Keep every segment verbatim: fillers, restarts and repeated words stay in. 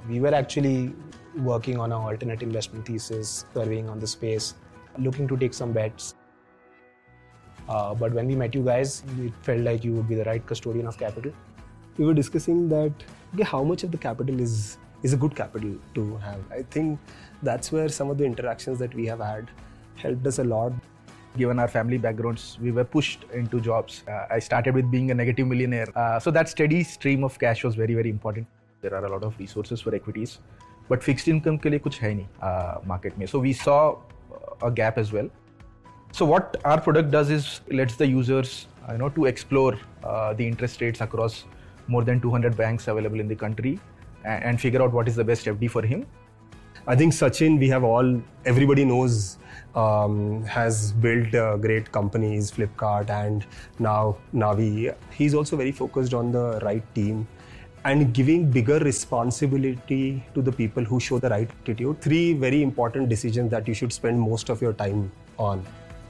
We were actually working on an alternate investment thesis, surveying on the space, looking to take some bets. Uh, but when we met you guys, it felt like you would be the right custodian of capital. We were discussing that okay, how much of the capital is is a good capital to have. I think that's where some of the interactions that we have had helped us a lot. Given our family backgrounds, we were pushed into jobs. Uh, I started with being a negative millionaire. Uh, so that steady stream of cash was very, very important. There are a lot of resources for equities, but fixed income के लिए कुछ है नहीं uh, market में. So we saw a gap as well. So what our product does is lets the users, you know, to explore uh, the interest rates across more than two hundred banks available in the country and, and figure out what is the best F D for him. I think Sachin, we have all, everybody knows, um, has built uh, great companies, Flipkart and now Navi. He's also very focused on the right team and giving bigger responsibility to the people who show the right attitude. Three very important decisions that you should spend most of your time on.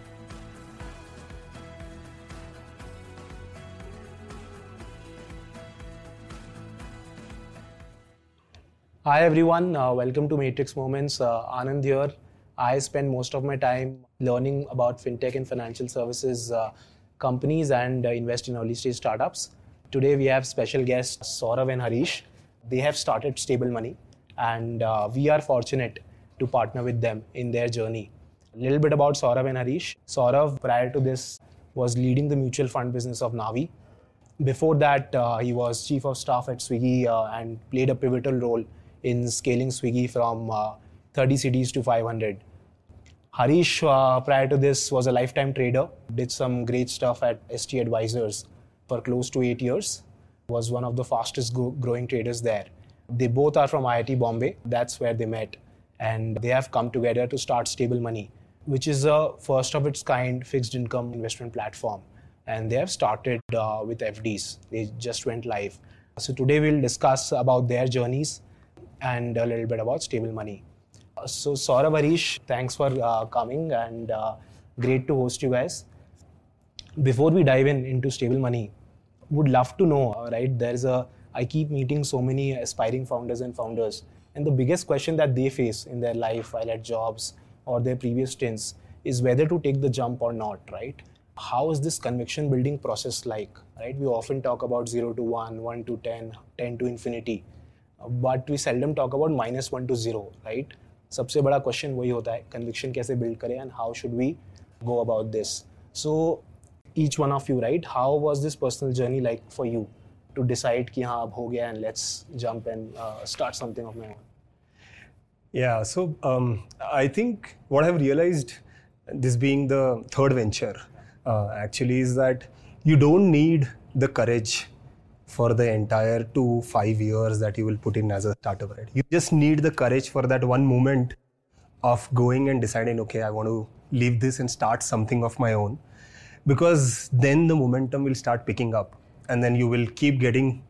Hi everyone, uh, welcome to Matrix Moments. Uh, Anand here. I spend most of my time learning about fintech and financial services uh, companies and uh, invest in early stage startups. Today we have special guests Saurav and Harish. They have started Stable Money and uh, we are fortunate to partner with them in their journey. A little bit about Saurav and Harish. Saurav, prior to this, was leading the mutual fund business of Navi. Before that, uh, he was chief of staff at Swiggy uh, and played a pivotal role in scaling Swiggy from uh, thirty cities to five hundred. Harish, uh, prior to this, was a lifetime trader, did some great stuff at S T Advisors for close to eight years, was one of the fastest go- growing traders there. They both are from I I T Bombay, that's where they met, and they have come together to start Stable Money, which is a first of its kind fixed income investment platform. And they have started uh, with F Ds, they just went live. So today we'll discuss about their journeys and a little bit about Stable Money. Uh, so Saurav, Harish, thanks for uh, coming and uh, great to host you guys. Before we dive in into Stable Money, would love to know, uh, right, there's a, I keep meeting so many aspiring founders and founders, and the biggest question that they face in their life while at jobs or their previous stints is whether to take the jump or not, right? How is this conviction building process like, right? We often talk about zero to one, one to ten, ten to infinity. But we seldom talk about minus one to zero, right? सबसे बड़ा question वही होता है, conviction कैसे build करें and how should we go about this? So each one of you, right? How was this personal journey like for you to decide कि हाँ अब हो गया and let's jump and uh, start something of my own? Yeah, so um, I think what I've realized, this being the third venture, uh, actually is that you don't need the courage for the entire two, five years that you will put in as a startup, right? You just need the courage for that one moment of going and deciding, okay, I want to leave this and start something of my own. Because then the momentum will start picking up and then you will keep getting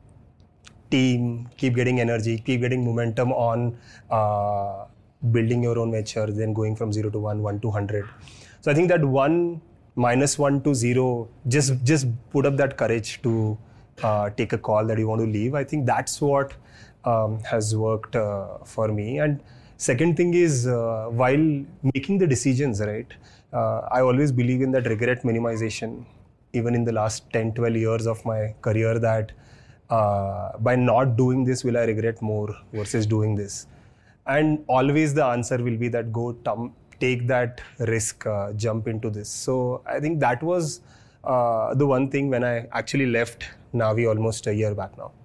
team, keep getting energy, keep getting momentum on uh, building your own venture, then going from zero to one, one to one hundred. So I think that one minus one to zero, just, just put up that courage to Uh, take a call that you want to leave. I think that's what um, has worked uh, for me. And second thing is, uh, while making the decisions, right, uh, I always believe in that regret minimization, even in the last ten, twelve years of my career, that uh, by not doing this, will I regret more versus doing this? And always the answer will be that go t- take that risk, uh, jump into this. So I think that was uh, the one thing when I actually left Navi almost a year back now.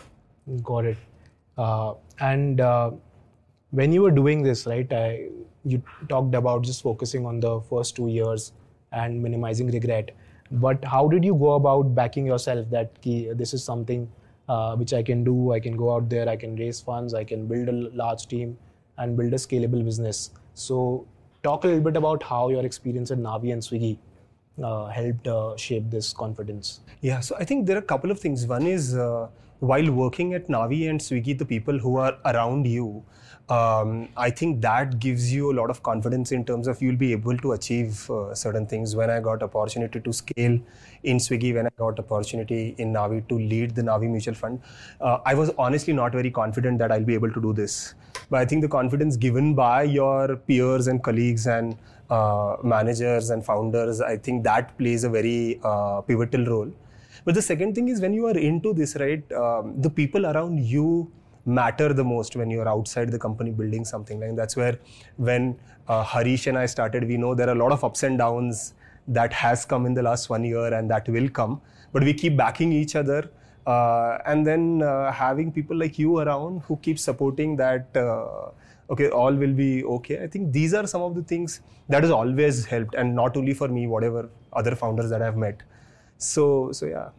Got it. Uh, and uh, when you were doing this, right, I, you talked about just focusing on the first two years and minimizing regret. But how did you go about backing yourself that ki, this is something uh, which I can do, I can go out there, I can raise funds, I can build a large team and build a scalable business. So talk a little bit about how your experience at Navi and Swiggy Uh, helped uh, shape this confidence? Yeah, so I think there are a couple of things. One is uh, while working at Navi and Swiggy, the people who are around you, um, I think that gives you a lot of confidence in terms of you'll be able to achieve uh, certain things. When I got opportunity to scale in Swiggy, when I got opportunity in Navi to lead the Navi Mutual Fund, uh, I was honestly not very confident that I'll be able to do this. But I think the confidence given by your peers and colleagues and uh, managers and founders, I think that plays a very uh, pivotal role. But the second thing is when you are into this, right, um, the people around you matter the most when you're outside the company building something. Like that's where when uh, Harish and I started, we know there are a lot of ups and downs that has come in the last one year and that will come. But we keep backing each other. Uh, and then uh, having people like you around who keep supporting that, uh, okay, all will be okay. I think these are some of the things that has always helped, and not only for me, whatever other founders that I've met. So, so yeah.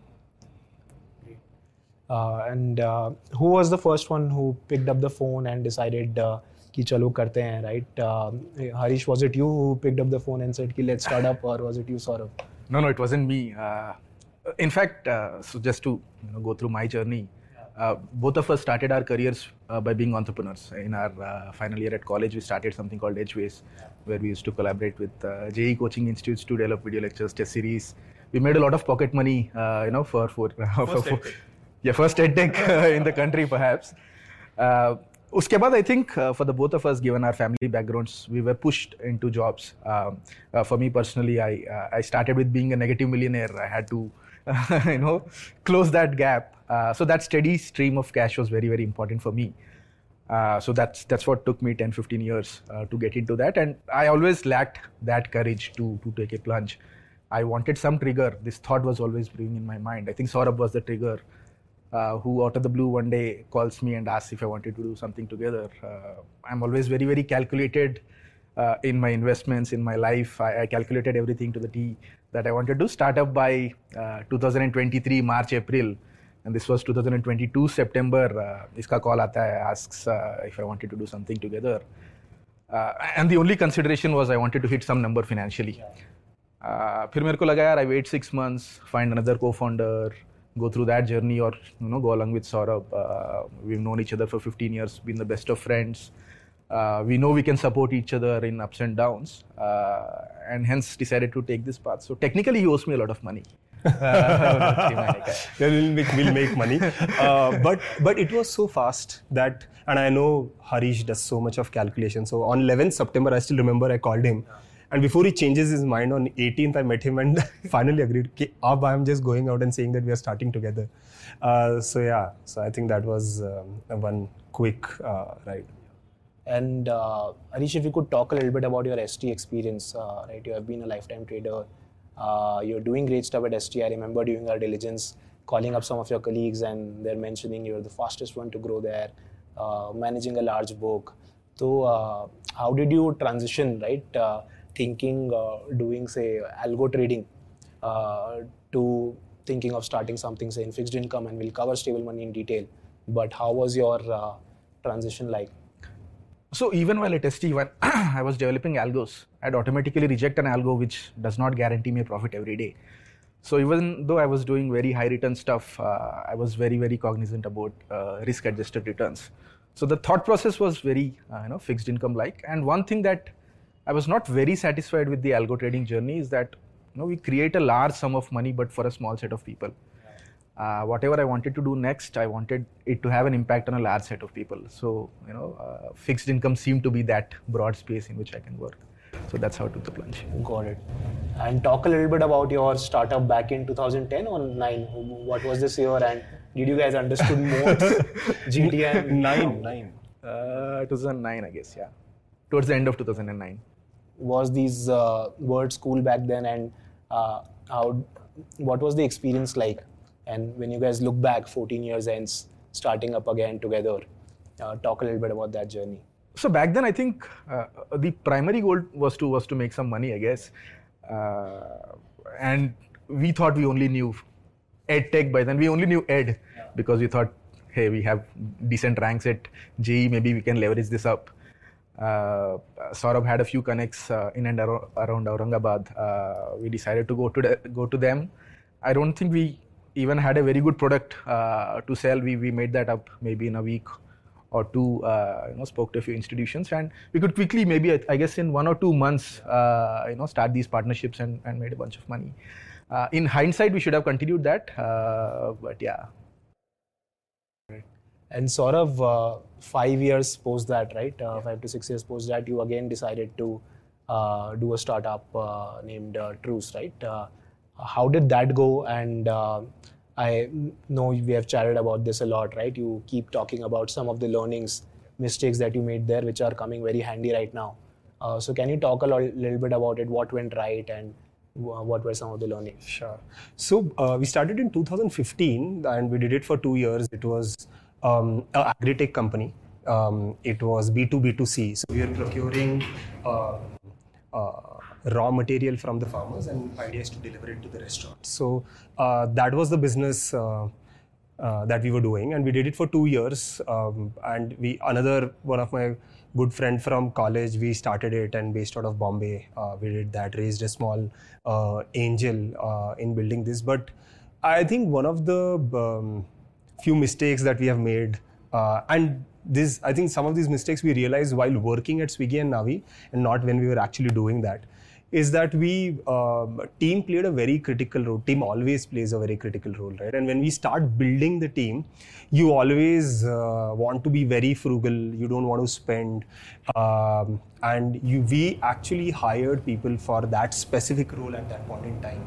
Uh, and uh, who was the first one who picked up the phone and decided uh, कि चलो करते हैं, right? Uh, Harish, was it you who picked up the phone and said कि let's start up, or was it you, Saurabh? No, no, it wasn't me. Uh, in fact, uh, so just to you know, go through my journey, uh, both of us started our careers uh, by being entrepreneurs. In our uh, final year at college, we started something called Edgeways, where we used to collaborate with uh, J E E coaching institutes to develop video lectures, test series. We made a lot of pocket money, uh, you know, for for, uh, for, for yeah, first edtech uh, in the country, perhaps. Uh, Uske baad, I think uh, for the both of us, given our family backgrounds, we were pushed into jobs. Um, uh, for me personally, I uh, I started with being a negative millionaire. I had to, uh, you know, close that gap. Uh, so that steady stream of cash was very, very important for me. Uh, so that's that's what took me ten, fifteen years uh, to get into that. And I always lacked that courage to to take a plunge. I wanted some trigger. This thought was always brewing in my mind. I think Saurabh was the trigger. Uh, who out of the blue one day calls me and asks if I wanted to do something together. Uh, I'm always very, very calculated uh, in my investments, in my life. I, I calculated everything to the T that I wanted to start up by uh, two thousand twenty-three, March, April. And this was two thousand twenty-two, September. Uh, iska call aata hai, asks uh, if I wanted to do something together. Uh, and the only consideration was I wanted to hit some number financially. Uh, फिर मेरे को लगा यार, I wait six months, find another co-founder, go through that journey, or you know, go along with Saurabh. Uh, we've known each other for fifteen years, been the best of friends. Uh, we know we can support each other in ups and downs, uh, and hence decided to take this path. So technically, he owes me a lot of money. we'll, make, we'll make money, uh, but but it was so fast that, and I know Harish does so much of calculation. So on eleventh September, I still remember I called him. And before he changes his mind, on eighteenth, I met him and finally agreed, okay, ab I'm just going out and saying that we are starting together. Uh, so yeah, so I think that was um, one quick uh, ride. And uh, Harish, if you could talk a little bit about your S T experience, uh, right? You have been a lifetime trader. Uh, you're doing great stuff at S T. I remember doing our diligence, calling up some of your colleagues, and they're mentioning you're the fastest one to grow there, uh, managing a large book. So uh, how did you transition, right? Uh, thinking, uh, doing, say, algo trading, uh, to thinking of starting something, say, in fixed income, and we'll cover stable money in detail. But how was your uh, transition like? So even while at S T, when I was developing algos, I'd automatically reject an algo which does not guarantee me a profit every day. So even though I was doing very high return stuff, uh, I was very, very cognizant about uh, risk-adjusted returns. So the thought process was very, uh, you know, fixed income-like. And one thing that I was not very satisfied with the algo trading journey is that, you know, we create a large sum of money, but for a small set of people. Uh, whatever I wanted to do next, I wanted it to have an impact on a large set of people. So, you know, uh, fixed income seemed to be that broad space in which I can work. So that's how I took the plunge. Got it. And talk a little bit about your startup back in two thousand ten or nine. What was this year, and did you guys understood more G T and nine, nine. Uh, two thousand nine, I guess, yeah. Towards the end of two thousand nine. Was these uh, words cool back then, and uh, how? What was the experience like? And when you guys look back, fourteen years hence, starting up again together, uh, talk a little bit about that journey. So back then, I think uh, the primary goal was to was to make some money, I guess, uh, and we thought we only knew ed tech by then. We only knew ed yeah. because we thought, hey, we have decent ranks at J E E, maybe we can leverage this up. Uh, Saurabh had a few connects uh, in and ar- around Aurangabad. Uh, we decided to go to the, go to them. I don't think we even had a very good product uh, to sell. We we made that up maybe in a week or two. Uh, you know, spoke to a few institutions, and we could quickly, maybe I, I guess in one or two months, uh, you know, start these partnerships and, and made a bunch of money. Uh, in hindsight, we should have continued that, uh, but yeah. And sort of uh, five years post that, right? Uh, five to six years post that, you again decided to uh, do a startup uh, named uh, Truce, right? Uh, how did that go? And uh, I know we have chatted about this a lot, right? You keep talking about some of the learnings, mistakes that you made there, which are coming very handy right now. Uh, so can you talk a lo- little bit about it? What went right and w- what were some of the learnings? Sure. So uh, we started in two thousand fifteen and we did it for two years. It was um, an agri-tech company. Um, it was B two B two C. So we were procuring uh, uh, raw material from the farmers, and idea is to deliver it to the restaurants. So uh, that was the business uh, uh, that we were doing, and we did it for two years. Um, and we another one of my good friend from college, we started it, and based out of Bombay, uh, we did that, raised a small uh, angel uh, in building this. But I think one of the um, few mistakes that we have made, uh, and this, I think some of these mistakes we realized while working at Swiggy and Navi, and not when we were actually doing that, is that we, um, team played a very critical role. Team always plays a very critical role, right? And when we start building the team, you always uh, want to be very frugal. You don't want to spend. Um, and you, we actually hired people for that specific role at that point in time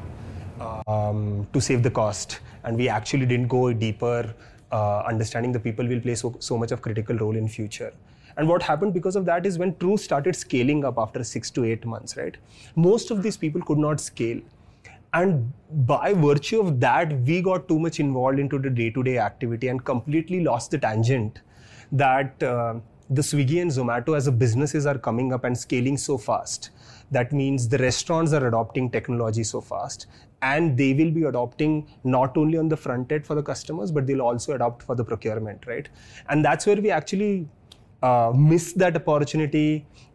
um, to save the cost. And we actually didn't go deeper, uh, understanding the people will play so, so much of critical role in future. And what happened because of that is when Truce started scaling up after six to eight months, right? Most of these people could not scale. And by virtue of that, we got too much involved into the day-to-day activity and completely lost the tangent that uh, the Swiggy and Zomato as a businesses are coming up and scaling so fast. That means the restaurants are adopting technology so fast, and they will be adopting not only on the front end for the customers, but they'll also adopt for the procurement, right? And that's where we actually Uh, missed that opportunity,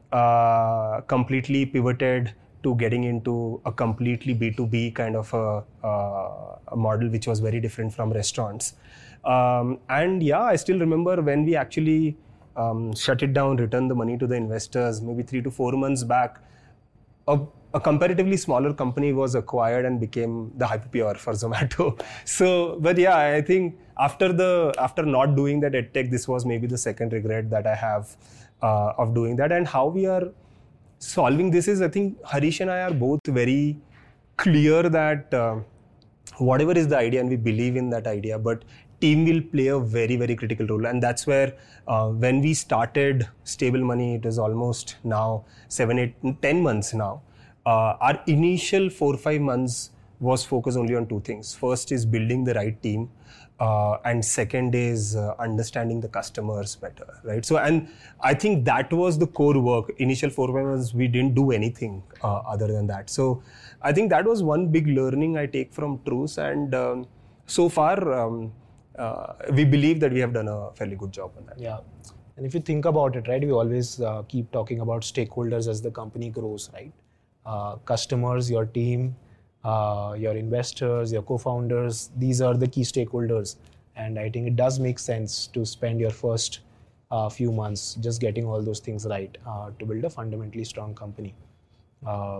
uh, completely pivoted to getting into a completely B two B kind of a, uh, a model, which was very different from restaurants. Um, and yeah, I still remember when we actually um, shut it down, returned the money to the investors, maybe three to four months back, a, a comparatively smaller company was acquired and became the Hyperpure for Zomato. So, but yeah, I think after the after not doing that EdTech, this was maybe the second regret that I have uh, of doing that. And how we are solving this is, I think Harish and I are both very clear that uh, whatever is the idea, and we believe in that idea, but team will play a very, very critical role. And that's where uh, when we started Stable Money, it is almost now seven, eight, ten months now. Uh, our initial four, five months was focused only on two things. First is building the right team. Uh, and second is uh, understanding the customers better, right? So, and I think that was the core work. Initial four months, we didn't do anything uh, other than that. So, I think that was one big learning I take from Truce. And um, so far, um, uh, we believe that we have done a fairly good job on that. Yeah. And if you think about it, right, we always uh, keep talking about stakeholders as the company grows, right? Uh, customers, your team, Uh, your investors, your co-founders, these are the key stakeholders. And I think it does make sense to spend your first uh, few months just getting all those things right uh, to build a fundamentally strong company. Uh,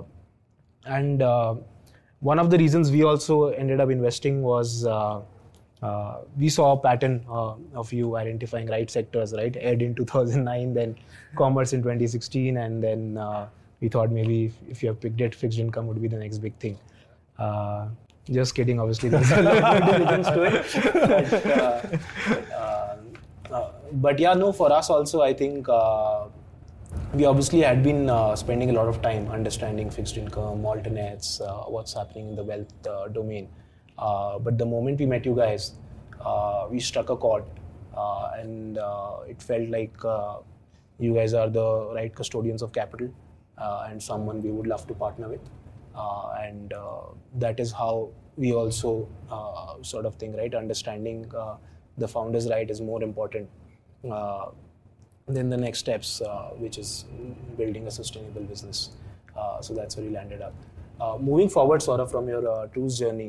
and uh, one of the reasons we also ended up investing was uh, uh, we saw a pattern uh, of you identifying right sectors, right? Ed in two thousand nine, then commerce in twenty sixteen, and then uh, we thought maybe if, if you have picked it, fixed income would be the next big thing. Uh, just kidding, obviously there's a lot of diligence to it. But, uh, uh, uh, but yeah, no, for us also, I think uh, we obviously had been uh, spending a lot of time understanding fixed income, alternates, uh, what's happening in the wealth uh, domain. Uh, but the moment we met you guys, uh, we struck a chord, uh, and uh, it felt like uh, you guys are the right custodians of capital uh, and someone we would love to partner with. Uh, and uh, that is how we also uh, sort of think, right? Understanding uh, the founder's right is more important uh, than the next steps, uh, which is building a sustainable business. Uh, so that's where we landed up. Uh, moving forward, sort of from your uh, Truce journey,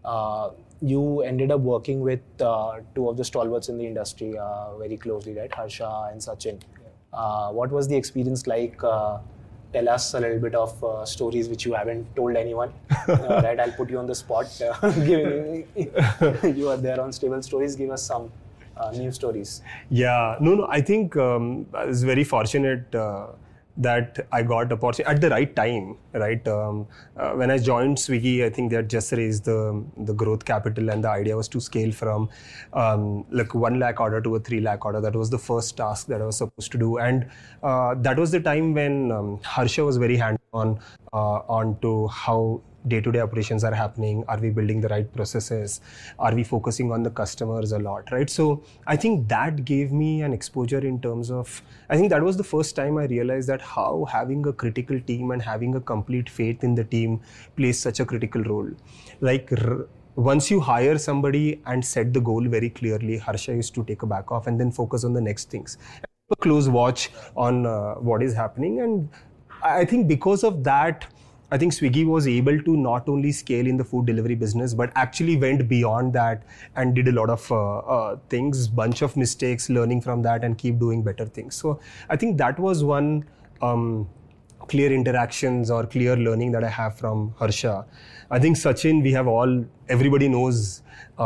uh, you ended up working with uh, two of the stalwarts in the industry uh, very closely, right? Harsha and Sachin. Uh, what was the experience like? Uh, tell us a little bit of uh, stories which you haven't told anyone. Uh, right, I'll put you on the spot. Uh, give, you are there on Stable Stories. Give us some uh, new stories. Yeah, no, no. I think um, I was very fortunate uh, that I got opportunity at the right time. Right, um, uh, when I joined Swiggy, I think they had just raised the the growth capital, and the idea was to scale from um, like one lakh order to a three lakh order. That was the first task that I was supposed to do, and uh, that was the time when um, Harsha was very hands-on uh, onto how day-to-day operations are happening. Are we building the right processes? Are we focusing on the customers a lot, right? So I think that gave me an exposure in terms of, I think that was the first time I realized that how having a critical team and having a complete faith in the team plays such a critical role. Like r- once you hire somebody and set the goal very clearly, Harsha used to take a back off and then focus on the next things. A close watch on uh, what is happening. And I think because of that, I think Swiggy was able to not only scale in the food delivery business, but actually went beyond that and did a lot of uh, uh, things, bunch of mistakes, learning from that and keep doing better things. So I think that was one um, clear interactions or clear learning that I have from Harsha. I think Sachin, we have all, everybody knows,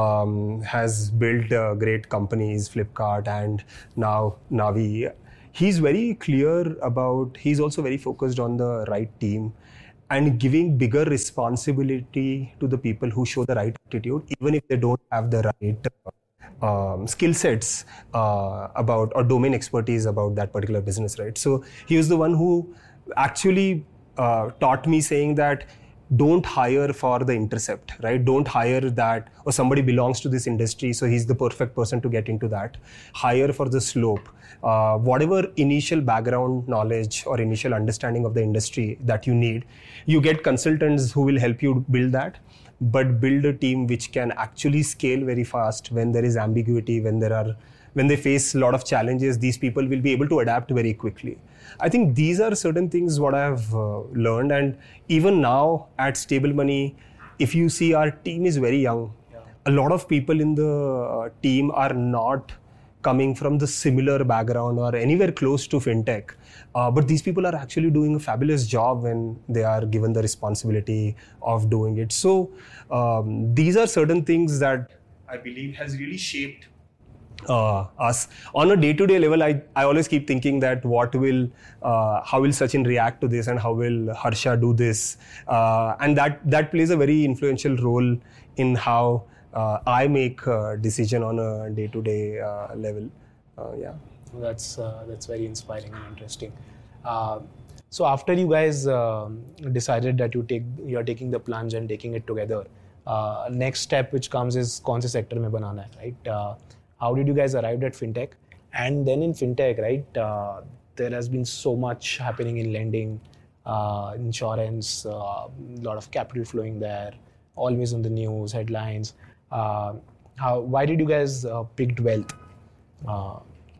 um, has built uh, great companies, Flipkart and now Navi. He's very clear about, he's also very focused on the right team and giving bigger responsibility to the people who show the right attitude, even if they don't have the right um, skill sets uh, about or domain expertise about that particular business, right? So he was the one who actually uh, taught me saying that don't hire for the intercept, right? Don't hire that, or somebody belongs to this industry, so he's the perfect person to get into that. Hire for the slope. Uh, whatever initial background knowledge or initial understanding of the industry that you need, you get consultants who will help you build that, but build a team which can actually scale very fast when there is ambiguity, when there are, when they face a lot of challenges, these people will be able to adapt very quickly. I think these are certain things what I have uh, learned, and even now at Stable Money, if you see our team is very young. Yeah. A lot of people in the uh, team are not coming from the similar background or anywhere close to fintech. Uh, but these people are actually doing a fabulous job when they are given the responsibility of doing it. So um, these are certain things that I believe has really shaped uh, us. On a day-to-day level, I, I always keep thinking that what will, uh, how will Sachin react to this and how will Harsha do this? Uh, and that, that plays a very influential role in how Uh, I make a decision on a day-to-day uh, level. Uh, yeah, that's uh, that's very inspiring and interesting. Uh, so after you guys uh, decided that you take you're taking the plunge and taking it together, uh, next step which comes is kaun se sector mein banana hai, right? Uh, how did you guys arrive at fintech? And then in fintech, right? Uh, there has been so much happening in lending, uh, insurance, a uh, lot of capital flowing there, always on the news, headlines. Uh, how, why did you guys uh, picked wealth? Uh,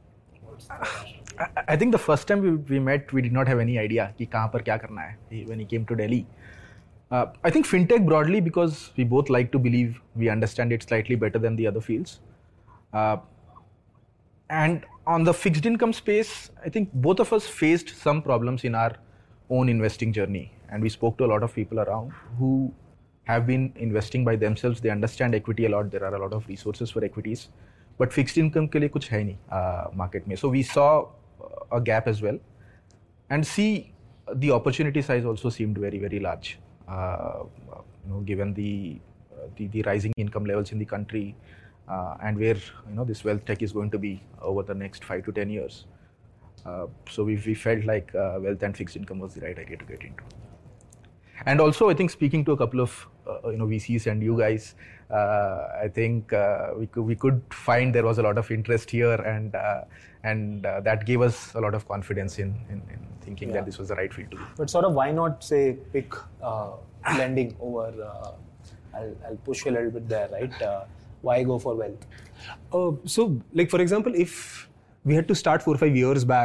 I, I think the first time we, we met, we did not have any idea कि कहाँ पर क्या करना है when he came to Delhi. Uh, I think fintech broadly, because we both like to believe we understand it slightly better than the other fields. Uh, and on the fixed income space, I think both of us faced some problems in our own investing journey. And we spoke to a lot of people around who have been investing by themselves. They understand equity a lot. There are a lot of resources for equities, but fixed income के लिए कुछ है नहीं uh, market में. So we saw a gap as well, and see the opportunity size also seemed very very large. Uh, you know, given the, uh, the the rising income levels in the country, uh, and where you know this wealth tech is going to be over the next five to ten years. Uh, so we we felt like uh, wealth and fixed income was the right idea to get into. And also, I think speaking to a couple of uh, you know V Cs and you guys, uh, I think uh, we could we could find there was a lot of interest here, and uh, and uh, that gave us a lot of confidence in in, in thinking yeah. that this was the right field to be. But sort of, why not say pick uh, lending over? Uh, I'll I'll push you a little bit there, right? Uh, why go for wealth? Uh, so, like for example, if we had to start four or five years back,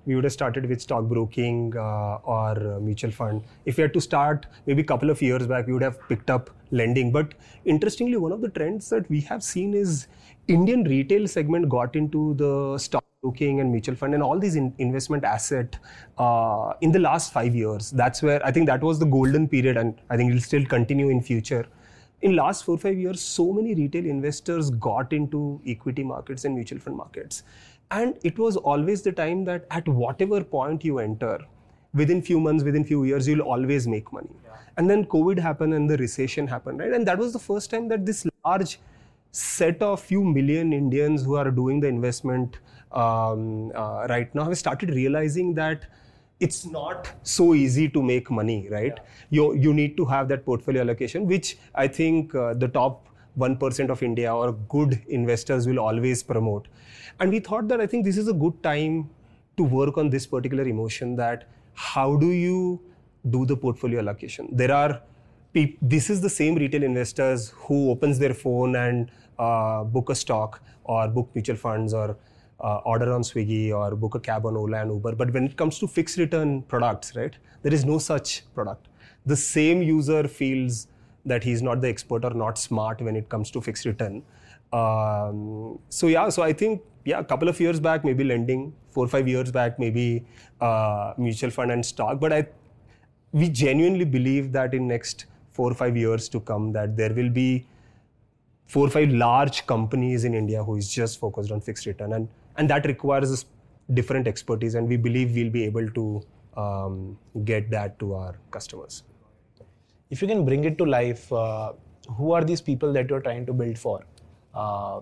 we would have started with stockbroking uh, or uh, mutual fund. If we had to start maybe a couple of years back, we would have picked up lending. But interestingly, one of the trends that we have seen is Indian retail segment got into the stockbroking and mutual fund and all these in investment asset uh, in the last five years. That's where I think that was the golden period, and I think it will still continue in future. In last four, five years, so many retail investors got into equity markets and mutual fund markets. And it was always the time that at whatever point you enter, within few months, within few years, you'll always make money. Yeah. And then COVID happened and the recession happened, right? And that was the first time that this large set of few million Indians who are doing the investment um, uh, right now have started realizing that it's not so easy to make money, right? Yeah. You, you need to have that portfolio allocation, which I think uh, the top one percent of India or good investors will always promote. And we thought that I think this is a good time to work on this particular emotion, that how do you do the portfolio allocation? There are, this is the same retail investors who opens their phone and uh, book a stock or book mutual funds or uh, order on Swiggy or book a cab on Ola and Uber. But when it comes to fixed return products, right, there is no such product. The same user feels that he's not the expert or not smart when it comes to fixed return. Um, so yeah, so I think, yeah, a couple of years back, maybe lending, four or five years back, maybe uh, mutual fund and stock. But I, we genuinely believe that in next four or five years to come, that there will be four or five large companies in India who is just focused on fixed return. And, and that requires different expertise. And we believe we'll be able to um, get that to our customers. If you can bring it to life, uh, who are these people that you're trying to build for? Uh,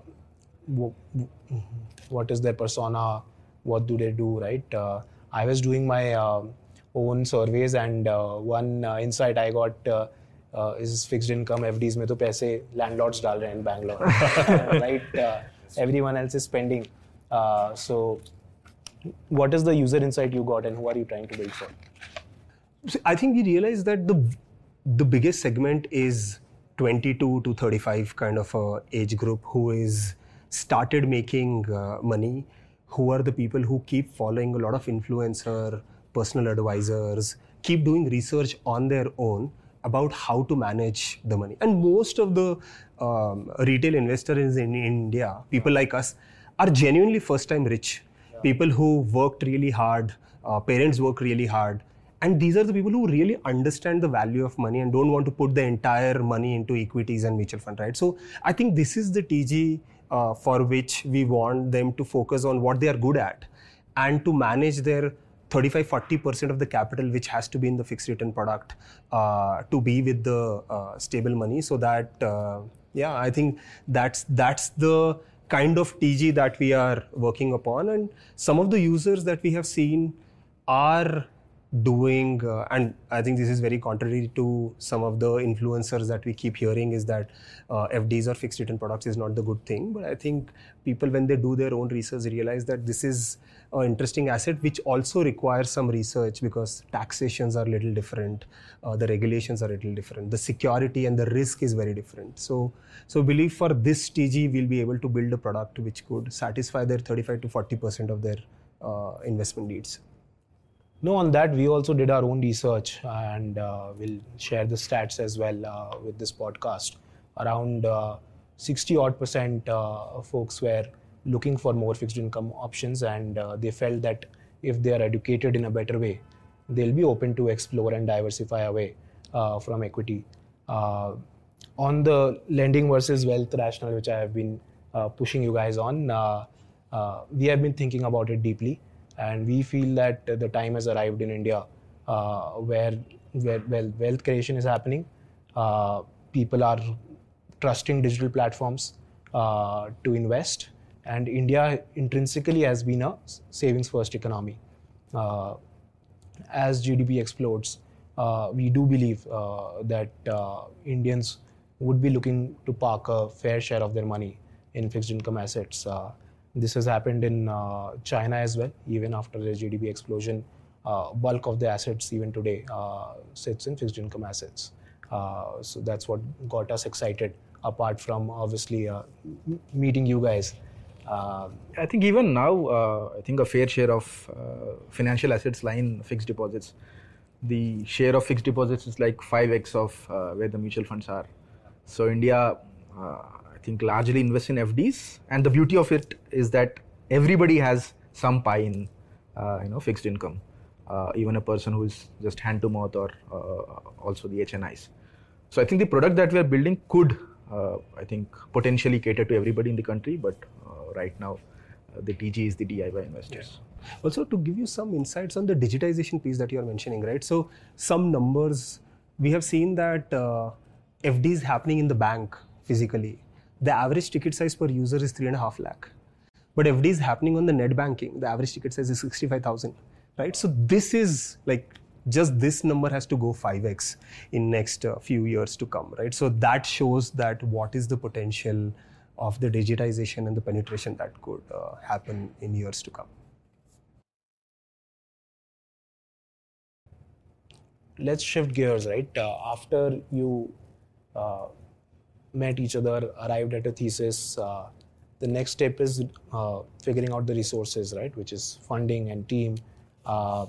what is their persona? What do they do, right? Uh, I was doing my uh, own surveys, and uh, one uh, insight I got uh, uh, is fixed income F Ds में तो पैसे landlords डाल रहे हैं in Bangalore, right? Uh, everyone else is spending. Uh, so, what is the user insight you got, and who are you trying to build for? So I think we realized that the the biggest segment is twenty-two to thirty-five kind of a age group who is started making uh, money, who are the people who keep following a lot of influencer, personal advisors, keep doing research on their own about how to manage the money. And most of the um, retail investors in India, people like us, are genuinely first-time rich. Yeah. People who worked really hard, uh, parents work really hard. And these are the people who really understand the value of money and don't want to put the entire money into equities and mutual fund, right? So I think this is the T G uh, for which we want them to focus on what they are good at and to manage their thirty-five to forty percent of the capital, which has to be in the fixed return product, uh, to be with the uh, stable money. So that, uh, yeah, I think that's, that's the kind of T G that we are working upon. And some of the users that we have seen are doing, uh, and I think this is very contrary to some of the influencers that we keep hearing, is that uh, F Ds or fixed return products is not the good thing. But I think people, when they do their own research, realize that this is an interesting asset which also requires some research, because taxations are a little different, uh, the regulations are a little different, the security and the risk is very different. So, so believe for this T G, we'll be able to build a product which could satisfy their thirty-five to forty percent of their uh, investment needs. No, on that, we also did our own research, and uh, we'll share the stats as well uh, with this podcast. Around uh, sixty odd percent uh, of folks were looking for more fixed income options, and uh, they felt that if they are educated in a better way, they'll be open to explore and diversify away uh, from equity. Uh, on the lending versus wealth rationale, which I have been uh, pushing you guys on, uh, uh, we have been thinking about it deeply. And we feel that the time has arrived in India uh, where, where well, wealth creation is happening. Uh, people are trusting digital platforms uh, to invest. And India intrinsically has been a savings first economy. Uh, as G D P explodes, uh, we do believe uh, that uh, Indians would be looking to park a fair share of their money in fixed income assets. Uh, This has happened in uh, China as well. Even after the G D P explosion, uh, bulk of the assets even today uh, sits in fixed income assets. Uh, so that's what got us excited, apart from obviously uh, meeting you guys Uh, I think even now, uh, I think a fair share of uh, financial assets lie in fixed deposits. The share of fixed deposits is like five x of uh, where the mutual funds are. So India, uh, I think, largely invests in F Ds, and the beauty of it is that everybody has some pie in, uh, you know, fixed income. Uh, even a person who is just hand to mouth, or uh, also the H N Is. So I think the product that we are building could, uh, I think, potentially cater to everybody in the country, but uh, right now, uh, the T G is the D I Y investors. Yeah. Also, to give you some insights on the digitization piece that you are mentioning, right? So some numbers, we have seen that uh, F Ds happening in the bank physically, the average ticket size per user is three and a half lakh. But F Ds happening on the net banking, the average ticket size is sixty-five thousand, right? So this is like, just this number has to go five x in next uh, few years to come, right? So that shows that what is the potential of the digitization and the penetration that could uh, happen in years to come. Let's shift gears, right? Uh, after you uh, met each other, arrived at a thesis, uh, the next step is uh, figuring out the resources, right? Which is funding and team. Uh,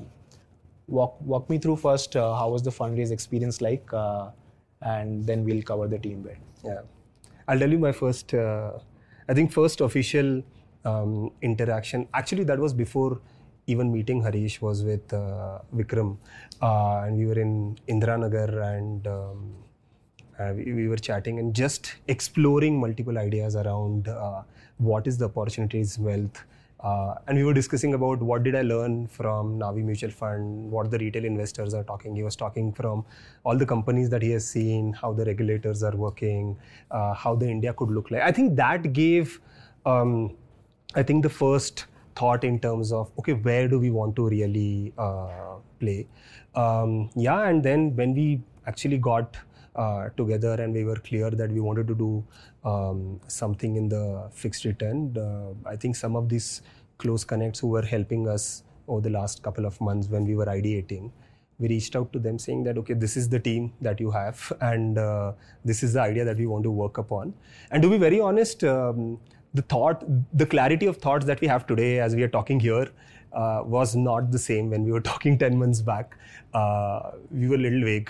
walk walk me through first, uh, how was the fundraise experience like, uh, and then we'll cover the team bit. Yeah, I'll tell you my first, uh, I think first official um, interaction. Actually, that was before even meeting Harish, was with uh, Vikram, uh, and we were in Indiranagar, and um, uh, we, we were chatting and just exploring multiple ideas around uh, what is the opportunities, wealth. Uh, and we were discussing about what did I learn from Navi Mutual Fund, what the retail investors are talking. He was talking from all the companies that he has seen, how the regulators are working, uh, how the India could look like. I think that gave, um, I think the first thought in terms of, okay, where do we want to really uh, play? Um, yeah, and then when we actually got uh, together and we were clear that we wanted to do um, something in the fixed return, uh, I think some of these close connects who were helping us over the last couple of months when we were ideating, we reached out to them saying that, okay, this is the team that you have, and uh, this is the idea that we want to work upon. And to be very honest, um, the thought, the clarity of thoughts that we have today as we are talking here uh, was not the same when we were talking ten months back. Uh, we were a little vague.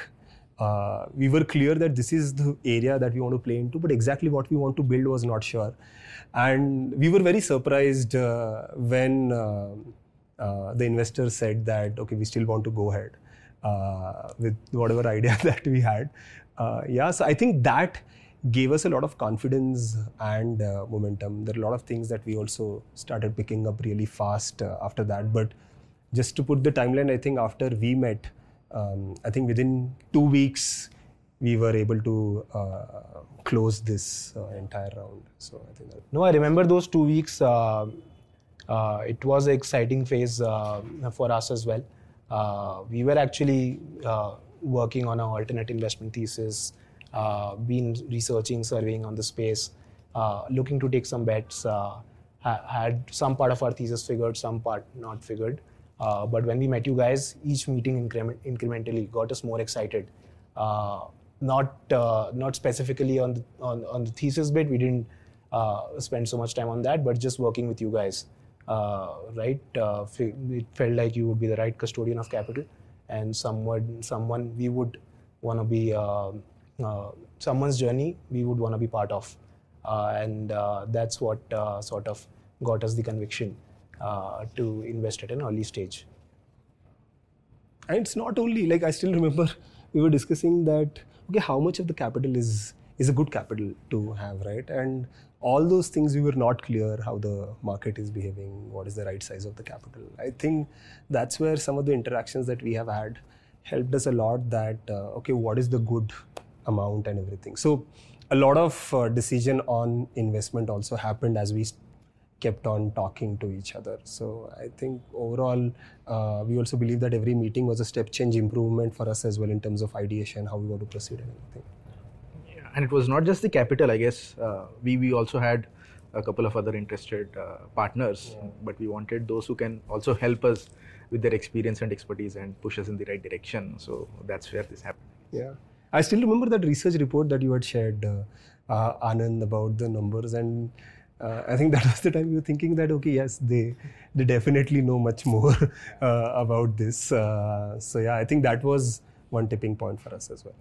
Uh, we were clear that this is the area that we want to play into, but exactly what we want to build was not sure. And we were very surprised uh, when uh, uh, the investors said that, okay, we still want to go ahead uh, with whatever idea that we had. Uh, yeah, so I think that gave us a lot of confidence and uh, momentum. There are a lot of things that we also started picking up really fast uh, after that. But just to put the timeline, I think after we met, um, I think within two weeks, we were able to uh, close this uh, entire round. So I think that. No, I remember those two weeks. Uh, uh, it was an exciting phase uh, for us as well. Uh, we were actually uh, working on an alternate investment thesis. Uh, been researching, surveying on the space, uh, looking to take some bets, uh, ha- had some part of our thesis figured, some part not figured. Uh, but when we met you guys, each meeting increment- incrementally got us more excited. Uh, not uh, not specifically on the, on, on the thesis bit, we didn't uh, spend so much time on that, but just working with you guys, uh, right? Uh, it felt like you would be the right custodian of capital, and someone, someone we would want to be, uh, Uh, someone's journey we would want to be part of, uh, and uh, that's what uh, sort of got us the conviction uh, to invest at an early stage. And it's not only, like, I still remember we were discussing that, okay, how much of the capital is is a good capital to have, right? And all those things we were not clear how the market is behaving, what is the right size of the capital. I think that's where some of the interactions that we have had helped us a lot, that, uh, okay, what is the good amount and everything. So a lot of uh, decision on investment also happened as we kept on talking to each other. So I think overall, uh, we also believe that every meeting was a step change improvement for us as well in terms of ideation, how we want to proceed and everything. Yeah, and it was not just the capital, I guess. Uh, we, we also had a couple of other interested uh, partners, yeah. But we wanted those who can also help us with their experience and expertise and push us in the right direction. So that's where this happened. Yeah. I still remember that research report that you had shared, uh, uh, Anand, about the numbers, and uh, I think that was the time we were thinking that, okay, yes, they they definitely know much more uh, about this. Uh, so yeah, I think that was one tipping point for us as well.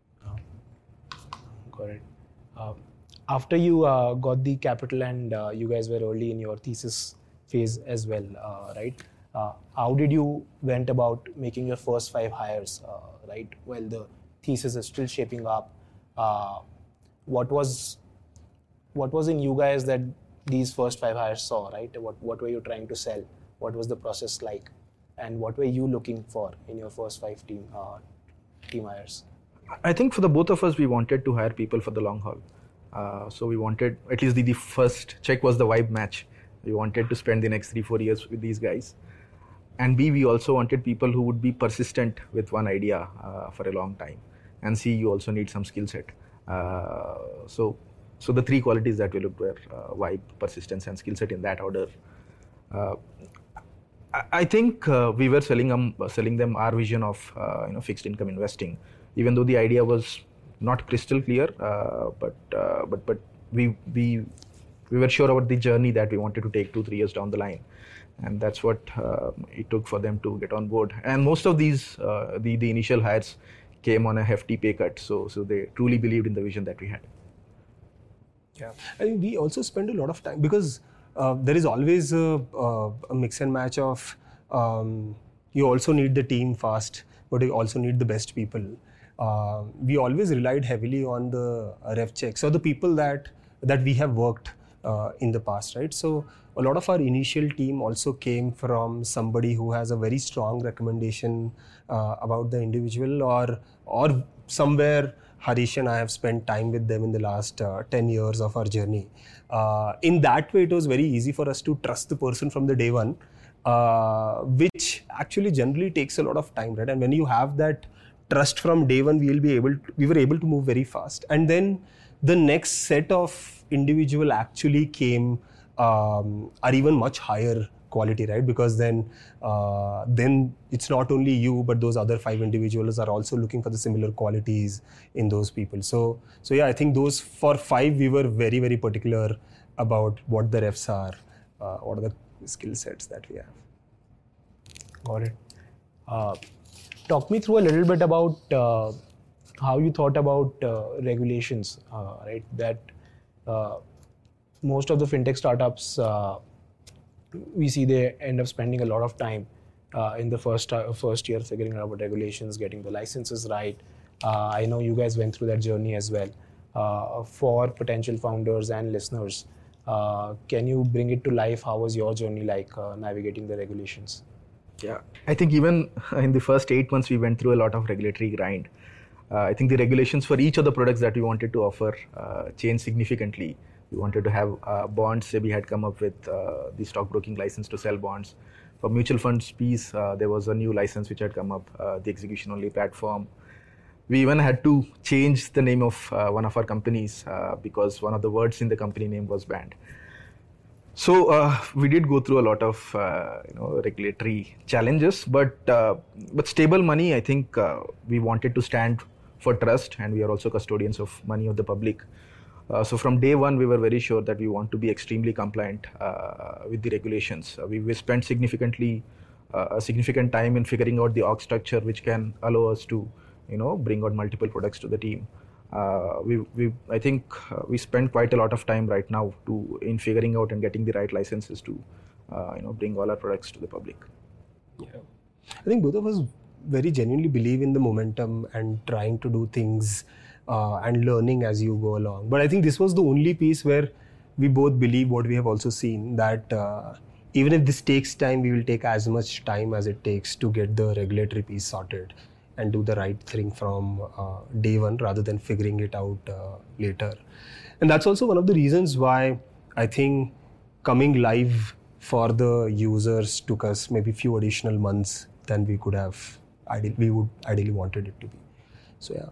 Got it. Uh, after you uh, got the capital and uh, you guys were early in your thesis phase as well, uh, right? Uh, how did you went about making your first five hires, uh, right? Well, the thesis is still shaping up. Uh, what was what was in you guys that these first five hires saw, right? What what were you trying to sell? What was the process like? And what were you looking for in your first five team uh, team hires? I think for the both of us, we wanted to hire people for the long haul. Uh, so we wanted, at least the, the first check was the vibe match. We wanted to spend the next three, four years with these guys. And B, we also wanted people who would be persistent with one idea uh, for a long time. And C, you also need some skill set. Uh, so, so the three qualities that we looked were uh, vibe, persistence, and skill set in that order. Uh, I, I think uh, we were selling them, selling them our vision of uh, you know fixed income investing, even though the idea was not crystal clear. Uh, but uh, but but we we we were sure about the journey that we wanted to take two three years down the line. And that's what uh, it took for them to get on board. And most of these, uh, the, the initial hires came on a hefty pay cut. So, so they truly believed in the vision that we had. Yeah, I mean, we also spend a lot of time because uh, there is always a, a, a mix and match of um, you also need the team fast, but you also need the best people. Uh, we always relied heavily on the ref checks or the people that that we have worked uh, in the past, right? So a lot of our initial team also came from somebody who has a very strong recommendation uh, about the individual, or or somewhere Harish and I have spent time with them in the last uh, ten years of our journey. Uh, in that way, it was very easy for us to trust the person from the day one, uh, which actually generally takes a lot of time, right? And when you have that trust from day one, we will be able to, we were able to move very fast. And then the next set of individual actually came um, are even much higher quality, right? Because then uh, then it's not only you, but those other five individuals are also looking for the similar qualities in those people. So so yeah, I think those for five we were very very particular about what the refs are, uh, what are the skill sets that we have. Got it. Uh, talk me through a little bit about uh, how you thought about uh, regulations, uh, right? That uh, most of the fintech startups, uh, we see they end up spending a lot of time uh, in the first uh, first year figuring out about regulations, getting the licenses right. Uh, I know you guys went through that journey as well. Uh, for potential founders and listeners, uh, can you bring it to life? How was your journey like uh, navigating the regulations? Yeah, I think even in the first eight months, we went through a lot of regulatory grind. Uh, I think the regulations for each of the products that we wanted to offer uh, changed significantly. We wanted to have uh, bonds. SEBI had come up with uh, the stockbroking license to sell bonds. For mutual funds piece, uh, there was a new license which had come up, uh, the execution-only platform. We even had to change the name of uh, one of our companies uh, because one of the words in the company name was banned. So uh, we did go through a lot of uh, you know regulatory challenges, but uh, but stable money. I think uh, we wanted to stand for trust, and we are also custodians of money of the public. Uh, so from day one, we were very sure that we want to be extremely compliant uh, with the regulations. Uh, we, we spent significantly uh, a significant time in figuring out the org structure, which can allow us to, you know, bring out multiple products to the team. Uh, we, we, I think uh, we spend quite a lot of time right now to in figuring out and getting the right licenses to, uh, you know, bring all our products to the public. Yeah, I think both of us very genuinely believe in the momentum and trying to do things uh, and learning as you go along. But I think this was the only piece where we both believe what we have also seen, that uh, even if this takes time, we will take as much time as it takes to get the regulatory piece sorted and do the right thing from uh, day one rather than figuring it out uh, later. And that's also one of the reasons why I think coming live for the users took us maybe few additional months than we could have, ideally, we would ideally wanted it to be. So yeah.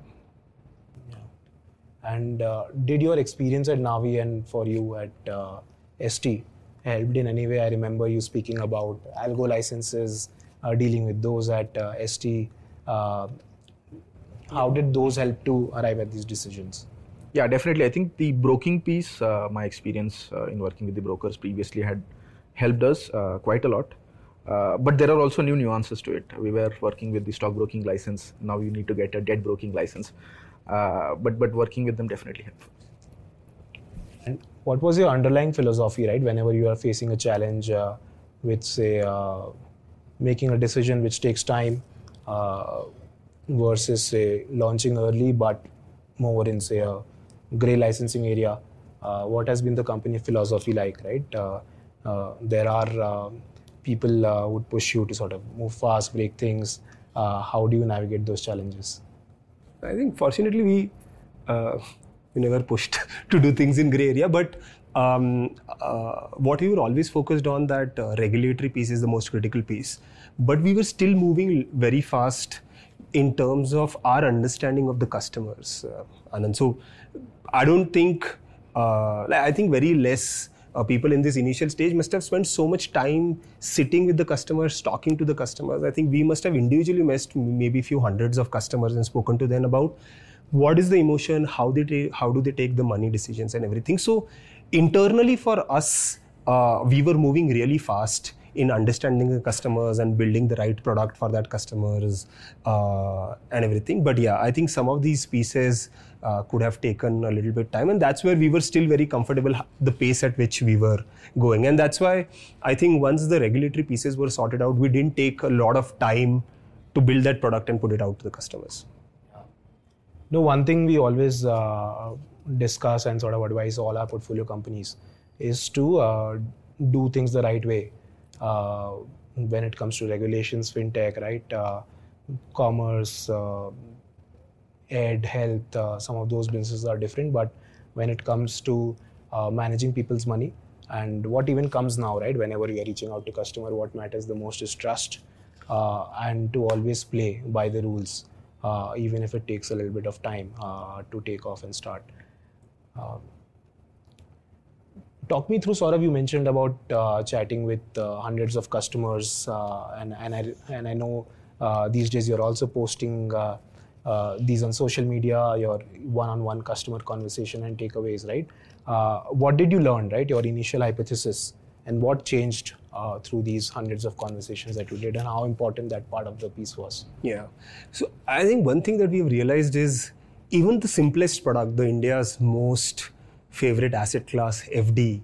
yeah. And uh, did your experience at Navi and for you at uh, S T helped in any way? I remember you speaking about algo licenses, uh, dealing with those at uh, S T. Uh, how did those help to arrive at these decisions? Yeah, definitely. I think the broking piece, uh, my experience uh, in working with the brokers previously had helped us uh, quite a lot. Uh, but there are also new nuances to it. We were working with the stockbroking license. Now you need to get a debt broking license. Uh, but but working with them definitely helpful. And what was your underlying philosophy, right? Whenever you are facing a challenge uh, with, say, uh, making a decision which takes time uh, versus, say, launching early but more in, say, a grey licensing area. Uh, what has been the company philosophy like, right? Uh, uh, there are uh, people uh, would push you to sort of move fast, break things. Uh, how do you navigate those challenges? I think fortunately we uh, we never pushed to do things in grey area, but um, uh, what we were always focused on, that uh, regulatory piece is the most critical piece. But we were still moving very fast in terms of our understanding of the customers, uh, Anand. So I don't think, uh, I think very less uh, people in this initial stage must have spent so much time sitting with the customers, talking to the customers. I think we must have individually met maybe a few hundreds of customers and spoken to them about what is the emotion, how they take, how do they take the money decisions and everything. So internally for us, uh, we were moving really fast in understanding the customers and building the right product for that customers uh, and everything. But yeah, I think some of these pieces uh, could have taken a little bit time, and that's where we were still very comfortable, the pace at which we were going. And that's why I think once the regulatory pieces were sorted out, we didn't take a lot of time to build that product and put it out to the customers. No, one thing we always uh, discuss and sort of advise all our portfolio companies is to uh, do things the right way. Uh, when it comes to regulations, fintech, right, uh, commerce, uh, ed, health, uh, some of those businesses are different. But when it comes to uh, managing people's money, and what even comes now, right, whenever you are reaching out to customer, what matters the most is trust uh, and to always play by the rules, uh, even if it takes a little bit of time uh, to take off and start. Uh, Talk me through, Saurabh, you mentioned about uh, chatting with uh, hundreds of customers uh, and, and, I, and I know uh, these days you're also posting uh, uh, these on social media, your one-on-one customer conversation and takeaways, right? Uh, what did you learn, right? Your initial hypothesis and what changed uh, through these hundreds of conversations that you did and how important that part of the piece was? Yeah. So I think one thing that we've realized is even the simplest product, the India's most favorite asset class, F D,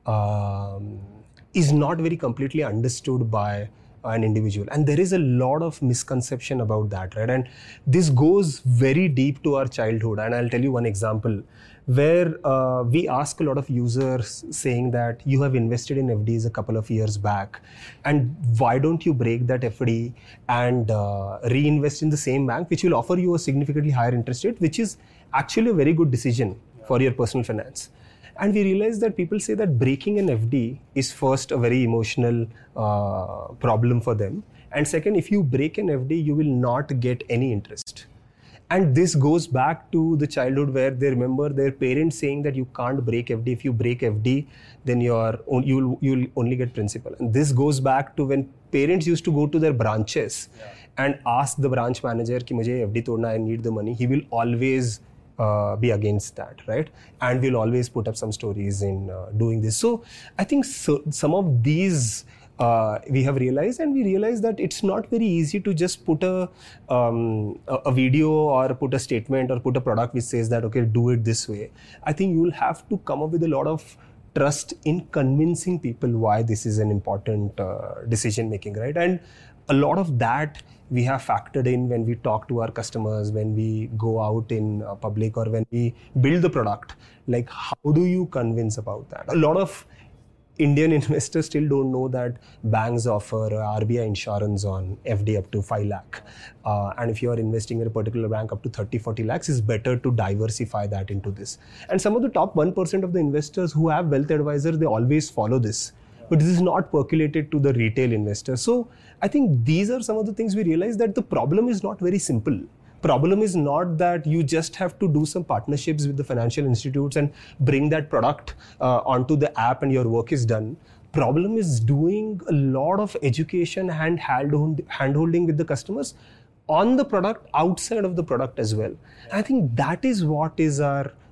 um, is not very completely understood by an individual. And there is a lot of misconception about that, right? And this goes very deep to our childhood. And I'll tell you one example where uh, we ask a lot of users saying that you have invested in F Ds a couple of years back, and why don't you break that F D and uh, reinvest in the same bank, which will offer you a significantly higher interest rate, which is actually a very good decision for your personal finance. And we realized that people say that breaking an F D is first a very emotional uh, problem for them. And second, if you break an F D, you will not get any interest. And this goes back to the childhood where they remember their parents saying that you can't break F D. If you break F D, then you're, you'll, you'll only get principal. And this goes back to when parents used to go to their branches yeah. and ask the branch manager, ki mujhe F D todna, I need the money. He will always Uh, be against that, right? And we'll always put up some stories in uh, doing this. So I think so, some of these uh, we have realized, and we realized that it's not very easy to just put a, um, a a video or put a statement or put a product which says that, okay, do it this way. I think you will have to come up with a lot of trust in convincing people why this is an important uh, decision making, right? And a lot of that we have factored in when we talk to our customers, when we go out in uh, public, or when we build the product. Like, how do you convince about that? A lot of Indian investors still don't know that banks offer R B I insurance on F D up to five lakh. Uh, and if you are investing in a particular bank up to thirty, forty lakhs, it's better to diversify that into this. And some of the top one percent of the investors who have wealth advisors, they always follow this. But this is not percolated to the retail investor. So I think these are some of the things we realize, that the problem is not very simple. Problem is not that you just have to do some partnerships with the financial institutes and bring that product uh, onto the app and your work is done. Problem is doing a lot of education and hand-holding with the customers on the product, outside of the product as well. I think that is what is our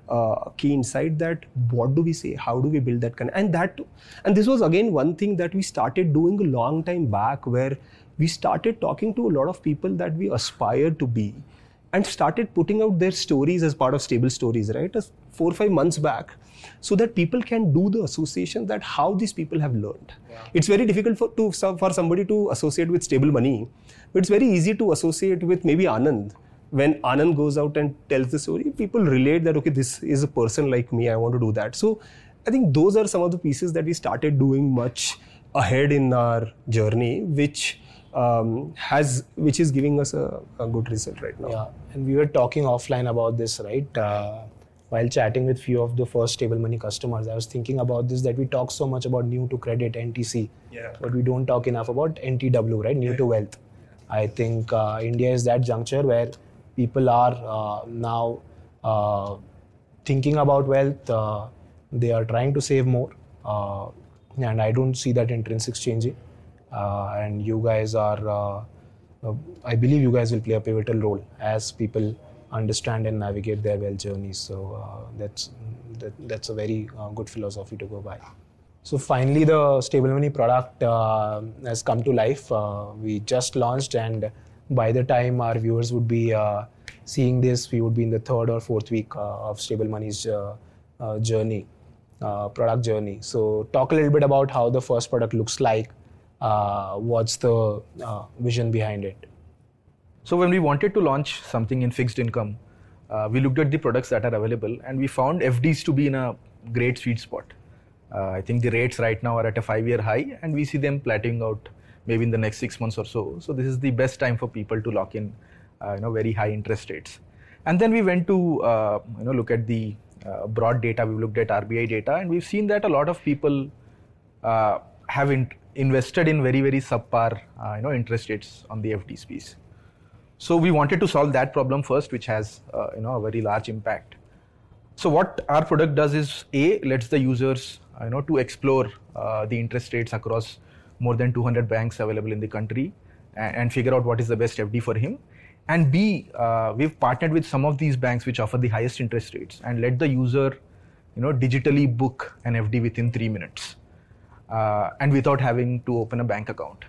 uh, key insight that what do we say, how do we build that kind, and that, and this was again one thing that we started doing a long time back, where we started talking to a lot of people that we aspire to be, and started putting out their stories as part of Stable Stories, right? As four or five months back, so that people can do the association that how these people have learned. Yeah. It's very difficult for to for somebody to associate with Stable Money, but it's very easy to associate with maybe Anand. When Anand goes out and tells the story, people relate that, okay, this is a person like me, I want to do that. So I think those are some of the pieces that we started doing much ahead in our journey, which um, has, which is giving us a, a good result right now. Yeah, and we were talking offline about this, right? Uh, while chatting with few of the first Stable Money customers, I was thinking about this, that we talk so much about new to credit, N T C, yeah. but we don't talk enough about N T W, right? New yeah. to wealth. Yeah. I think uh, India is that juncture where people are uh, now uh, thinking about wealth. Uh, they are trying to save more, uh, and I don't see that intrinsics changing. Uh, and you guys are, uh, uh, I believe you guys will play a pivotal role as people understand and navigate their wealth journeys. So uh, that's that, that's a very uh, good philosophy to go by. So finally, the Stable Money product uh, has come to life. Uh, we just launched, and by the time our viewers would be uh, seeing this, we would be in the third or fourth week uh, of Stable Money's uh, uh, journey, uh, product journey. So talk a little bit about how the first product looks like. Uh, what's the uh, vision behind it? So when we wanted to launch something in fixed income, uh, we looked at the products that are available, and we found F Ds to be in a great sweet spot. Uh, I think the rates right now are at a five-year high, and we see them plateauing out maybe in the next six months or so. So this is the best time for people to lock in, uh, you know, very high interest rates. And then we went to, uh, you know, look at the uh, broad data. We looked at R B I data, and we've seen that a lot of people uh, have in, invested in very, very subpar, uh, you know, interest rates on the F D piece. So we wanted to solve that problem first, which has, uh, you know, a very large impact. So what our product does is, A, lets the users, uh, you know, to explore uh, the interest rates across more than two hundred banks available in the country, and, and figure out what is the best F D for him. And B, uh, we've partnered with some of these banks which offer the highest interest rates, and let the user, you know, digitally book an F D within three minutes, uh, and without having to open a bank account.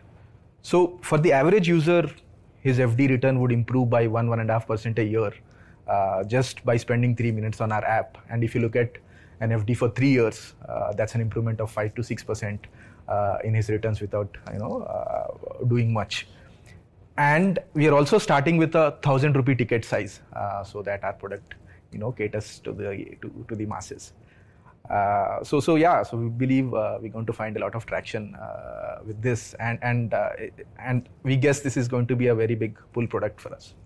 So for the average user, his F D return would improve by one, one and a half percent a year, uh, just by spending three minutes on our app. And if you look at an F D for three years, uh, that's an improvement of five to six percent uh, in his returns without, you know, uh, doing much. And we are also starting with a thousand rupee ticket size, uh, so that our product, you know, caters to the to, to the masses. Uh, so so yeah, so we believe uh, we're going to find a lot of traction uh, with this, and and uh, and we guess this is going to be a very big pull product for us.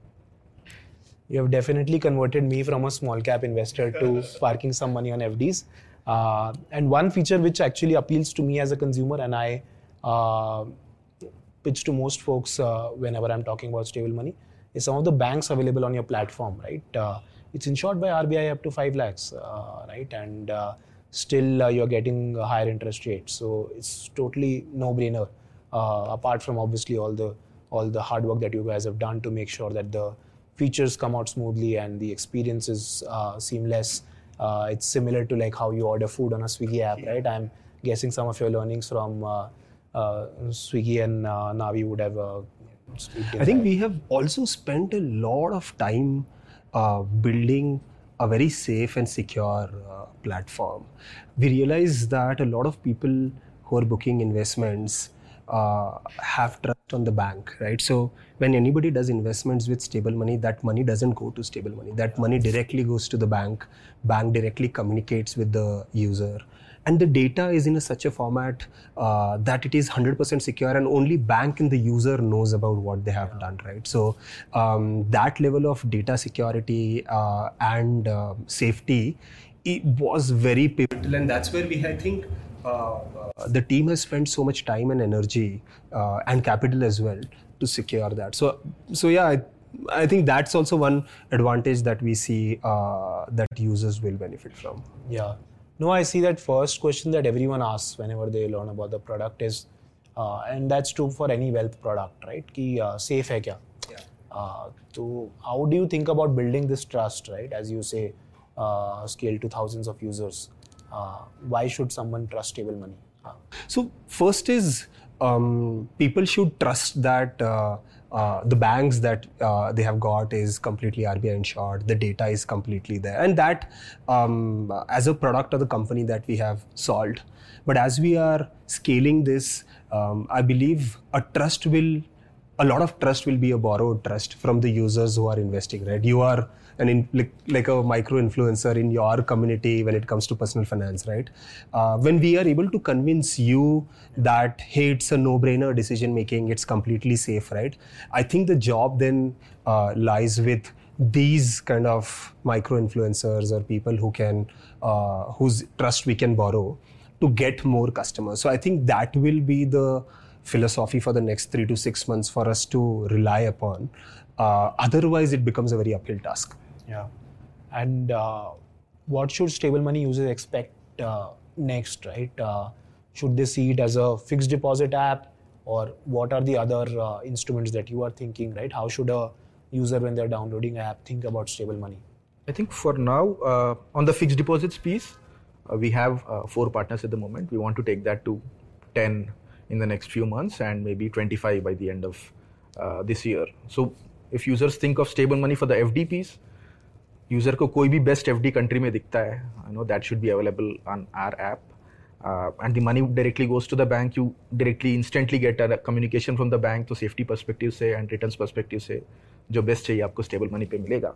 You have definitely converted me from a small cap investor to parking some money on F Ds. Uh, and one feature which actually appeals to me as a consumer, and I uh, pitch to most folks uh, whenever I'm talking about Stable Money, is some of the banks available on your platform, right? Uh, it's insured by R B I up to five lakhs, uh, right? And uh, still uh, you're getting a higher interest rate. So it's totally no-brainer, uh, apart from obviously all the all the hard work that you guys have done to make sure that the features come out smoothly and the experience is uh, seamless. Uh, it's similar to like how you order food on a Swiggy app, right? I'm guessing some of your learnings from uh, uh, Swiggy and uh, Navi would have uh, I think we have also spent a lot of time uh, building a very safe and secure uh, platform. We realize that a lot of people who are booking investments uh, have trust on the bank, right? So when anybody does investments with Stable Money, that money doesn't go to Stable Money. That money directly goes to the bank. Bank directly communicates with the user. And the data is in a, such a format uh, that it is one hundred percent secure, and only bank and the user knows about what they have done, right? So um, that level of data security uh, and uh, safety, it was very pivotal, and that's where we, I think, uh, uh, the team has spent so much time and energy uh, and capital as well to secure that. So, so yeah, I, I think that's also one advantage that we see uh, that users will benefit from. Yeah. No, I see that first question that everyone asks whenever they learn about the product is, uh, and that's true for any wealth product, right? Ki uh, safe hai kya? Yeah. Uh, so how do you think about building this trust, right? As you say, uh, scale to thousands of users. Uh, why should someone trust Stable Money? Uh, so first is um, people should trust that uh, uh, the banks that uh, they have got is completely R B I insured, the data is completely there, and that um, as a product of the company that we have solved. But as we are scaling this, um, I believe a trust will, a lot of trust will be a borrowed trust from the users who are investing, right? You are an in, like, like a micro influencer in your community when it comes to personal finance, right? Uh, when we are able to convince you that, hey, it's a no-brainer decision making, it's completely safe, right? I think the job then uh, lies with these kind of micro influencers or people who can, uh, whose trust we can borrow to get more customers. So I think that will be the philosophy for the next three to six months for us to rely upon. Uh, otherwise, it becomes a very uphill task. Yeah. And uh, what should Stable Money users expect uh, next, right? Uh, should they see it as a fixed deposit app, or what are the other uh, instruments that you are thinking, right? How should a user, when they're downloading an app, think about Stable Money? I think for now, uh, on the fixed deposits piece, uh, we have uh, four partners at the moment. We want to take that to ten in the next few months and maybe twenty-five by the end of uh, this year. So if users think of Stable Money for the F D piece, user को कोई भी best F D country में दिखता है, I know that should be available on our app, uh, and the money directly goes to the bank. You directly instantly get a communication from the bank, तो safety perspective से and returns perspective से जो best चाहिए आपको Stable Money पे मिलेगा.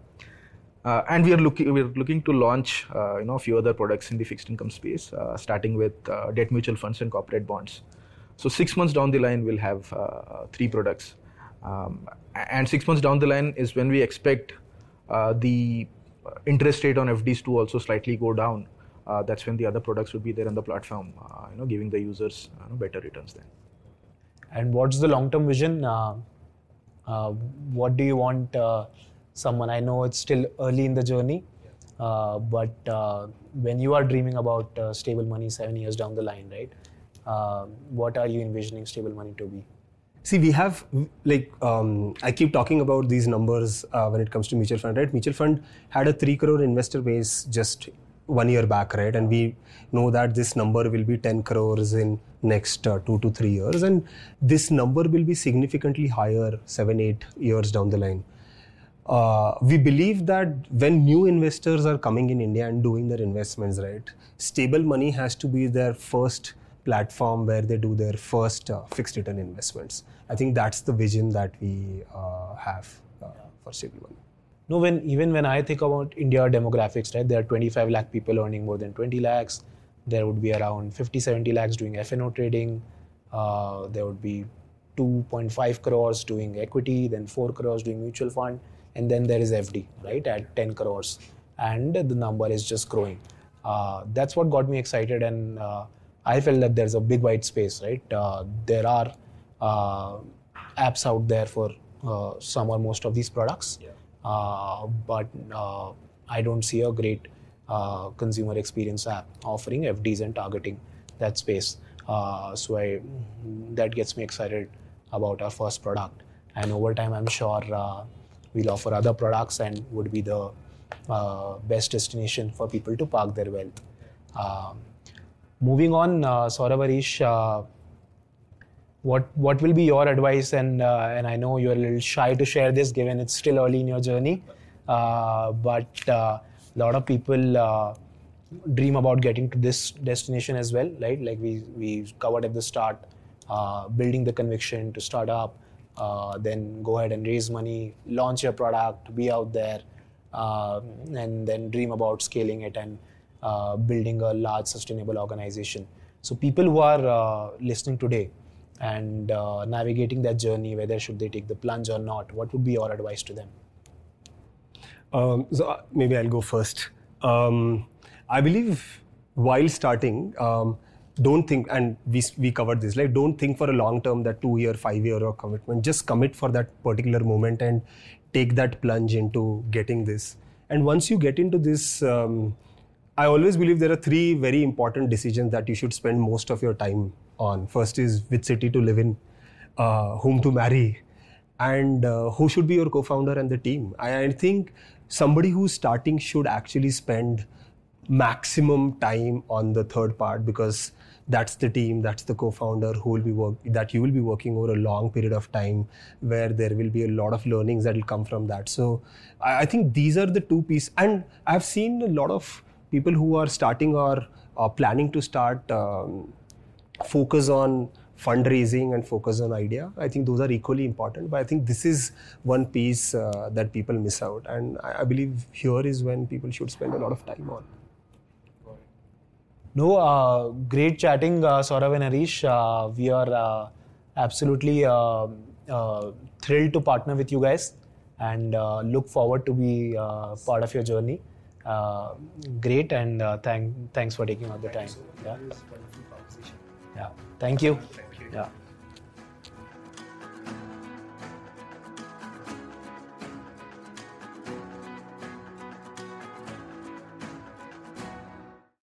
Uh, and we are looking we are looking to launch uh, you know a few other products in the fixed income space, uh, starting with uh, debt mutual funds and corporate bonds. So six months down the line, we'll have uh, three products, um, and six months down the line is when we expect uh, the interest rate on F Ds to also slightly go down. Uh, that's when the other products would be there on the platform, uh, you know, giving the users uh, better returns then. And what's the long-term vision? Uh, uh, what do you want uh, someone? I know it's still early in the journey, uh, but uh, when you are dreaming about uh, Stable Money seven years down the line, right? Uh, what are you envisioning Stable Money to be? See, we have, like, um, I keep talking about these numbers uh, when it comes to mutual fund, right? Mutual fund had a three crore investor base just one year back, right? And we know that this number will be ten crores in next uh, two to three years. And this number will be significantly higher seven, eight years down the line. Uh, we believe that when new investors are coming in India and doing their investments, right, Stable Money has to be their first platform where they do their first uh, fixed return investments. I think that's the vision that we uh, have uh, for Stable Money. No, when even when I think about India demographics, right, there are twenty-five lakh people earning more than twenty lakhs. There would be around fifty, seventy lakhs doing F and O trading. Uh, there would be two point five crores doing equity, then four crores doing mutual fund, and then there is F D, right, at ten crores, and the number is just growing. Uh, that's what got me excited, and uh, I felt that there's a big wide space, right? Uh, there are uh, apps out there for uh, some or most of these products, yeah. uh, but uh, I don't see a great uh, consumer experience app offering F Ds and targeting that space. Uh, so I, that gets me excited about our first product. And over time, I'm sure uh, we'll offer other products and would be the uh, best destination for people to park their wealth. Um, Moving on, uh, Saurabh, Harish, uh, what what will be your advice? And uh, and I know you're a little shy to share this, given it's still early in your journey. Uh, but a uh, lot of people uh, dream about getting to this destination as well, right? Like we we covered at the start, uh, building the conviction to start up, uh, then go ahead and raise money, launch your product, be out there, uh, and then dream about scaling it and Uh, building a large sustainable organization. So people who are uh, listening today and uh, navigating that journey, whether should they take the plunge or not, what would be your advice to them? Um, so maybe I'll go first. Um, I believe while starting, um, don't think, and we we covered this, like don't think for a long term, that two year, five year or commitment. Just commit for that particular moment and take that plunge into getting this. And once you get into this, um, I always believe there are three very important decisions that you should spend most of your time on. First is which city to live in, uh, whom to marry, and uh, who should be your co-founder and the team. I, I think somebody who's starting should actually spend maximum time on the third part, because that's the team, that's the co-founder who will be work that you will be working over a long period of time, where there will be a lot of learnings that will come from that. So I, I think these are the two pieces. And I've seen a lot of people who are starting or are planning to start um, focus on fundraising and focus on idea. I think those are equally important, but I think this is one piece uh, that people miss out, and I, I believe here is when people should spend a lot of time on. No, uh, great chatting, uh, Saurav and Harish. Uh, we are uh, absolutely uh, uh, thrilled to partner with you guys, and uh, look forward to be uh, part of your journey. Uh, great, and uh, thank, thanks for taking out the time. Yeah. Yeah. Thank you. Yeah.